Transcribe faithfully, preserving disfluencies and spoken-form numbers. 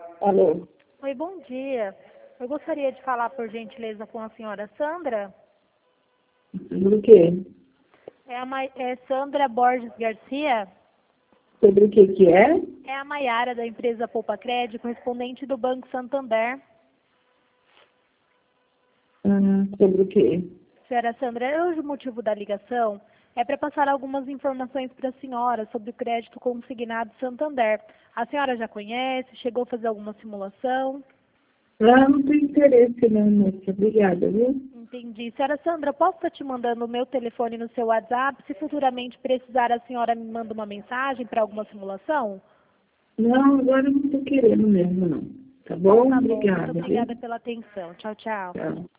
Alô? Oi, bom dia. Eu gostaria de falar, por gentileza, com a senhora Sandra. Sobre o quê? É a Ma... é Sandra Borges Garcia? Sobre o que que é? É a Maiara, da empresa Poupa Crédito, correspondente do Banco Santander. Ah, sobre o quê? Senhora Sandra, hoje o motivo da ligação é para passar algumas informações para a senhora sobre o crédito consignado Santander. A senhora já conhece? Chegou a fazer alguma simulação? Ah, não tem interesse não, moça. Obrigada, viu? Entendi. Senhora Sandra, posso estar te mandando o meu telefone no seu WhatsApp? Se futuramente precisar, a senhora me manda uma mensagem para alguma simulação? Não, agora eu não estou querendo mesmo, não. Tá bom? Tá bom. Muito Obrigada, obrigada viu? pela atenção. Tchau, tchau. Tchau.